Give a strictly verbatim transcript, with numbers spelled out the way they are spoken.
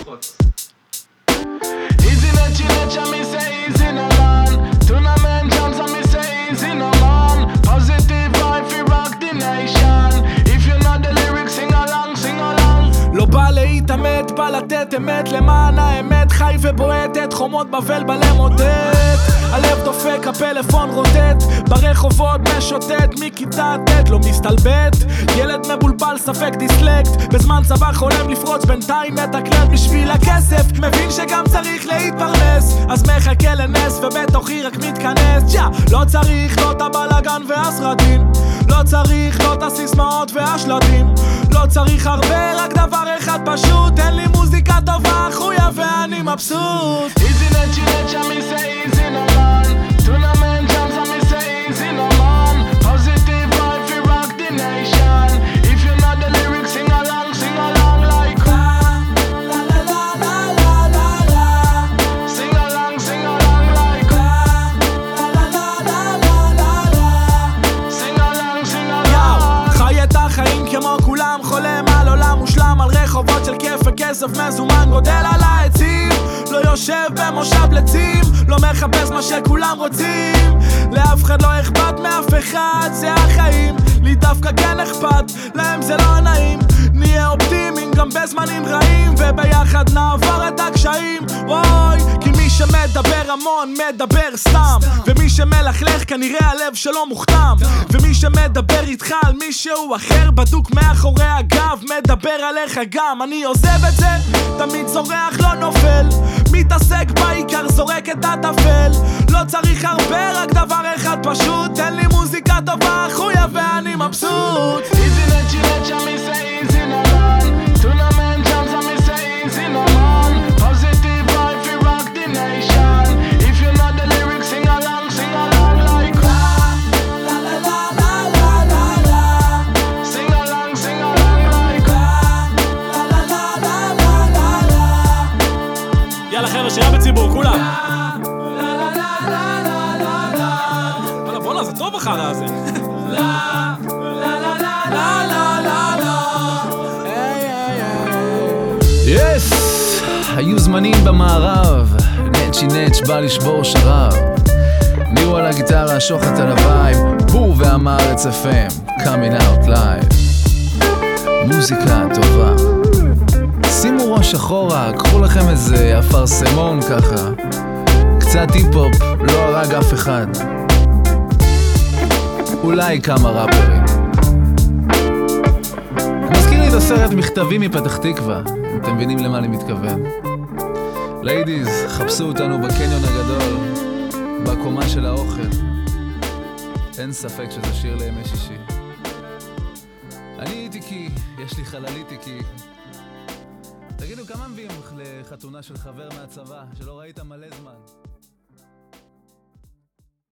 ללחוץ. Easy nature nature me say easy no man. Tournament chance me say easy no man. Positive vibe fi rock the nation. If you know the lyrics sing along sing along. לא בא להתאמת, בא לתת אמת למען האמת, חי ובועט את חומות בבל בלמוטט. הלב דופק, הפלאפון רוטט, ברחובות משוטט, מכיתה ט' לא מסתלבט. ילד מבולבל, ספק דיסלקט, בזמן צבא חולם לפרוץ, בינתיים מתקלט בשביל הכסף. מבין שגם צריך להתפרנס, אז מחכה לנס ובתוכי רק מתכנס. יא, לא צריך לא את הבלגן והסרטים, לא צריך לא את הסיסמאות והשלטים, לא צריך הרבה, רק דבר אחד פשוט, תן לי מוזיקה טובה, חויה ואני מבסוט. Easy nature nature me say easy no man. Tournament chance me say easy no man. Positive vibe fi rock the nation. If you know the lyrics sing along sing along like la la la la la la la la. Sing along sing along like la la la la la la la. Sing along sing along. חי את החיים כמו כולם, חולם על עולם מושלם, על רחובות של כיף וכסף מזומן, גודל על העצים, לא יושב במושב לצים, לא מחפש מה שכולם רוצים, לאף אחד לא אכפת מאף אחד, זה החיים, לי דווקא כן אכפת, להם זה לא נעים, נהיה אופטימיים גם בזמנים רעים, וביחד נעבור את הקשיים, וואי, כי מי שמדבר המון מדבר סתם, ומי שמלכלך כנראה הלב שלו מוכתם, ומי שמדבר איתך על מישהו אחר בדוק מאחורי הגב, מדבר עליך גם, אני עוזב את זה, תמיד זורח לא נופל, מתעסק בעיקר זורק את הטפל, לא צריך הרבה, רק דבר אחד פשוט, תן לי מוזיקה טובה, חויה ואני מבסוט. Easy nature nature me say easy no man. Tournament chance me say easy no man. Positive vibe fi rock the nation. If you know the lyrics sing along sing along like la la la la la la la la. Sing along sing along like la la la la la la la. יאללה חבר'ה, שירה בציבור, כולם. La la la la la la la. וואלה, בוא'נה, זה טוב החרא הזה. La la la la la la la la. יס! היו זמנים במערב, נצ'י נצ' בא לשבור שרב, מירו על הגיטרה, שוחט על הווייב, בור והמארץ אף אם, coming out live. מוזיקה טובה, שימו ראש אחורה, קחו לכם איזה אפרסמון ככה, קצת היפ-הופ, לא הרג אף אחד, אולי כמה ראפרים. מזכיר לי את הסרט מכתבים מפתח תקווה, אם אתם מבינים למה אני מתכוון. ליידיז, חפשו אותנו בקניון הגדול, בקומה של האוכל. אין ספק שזה שיר לימי שישי. אני הייתי כי, יש לי חללית כי. תגידו, כמה מביאים לחתונה של חבר מהצבא שלא ראית מלא זמן?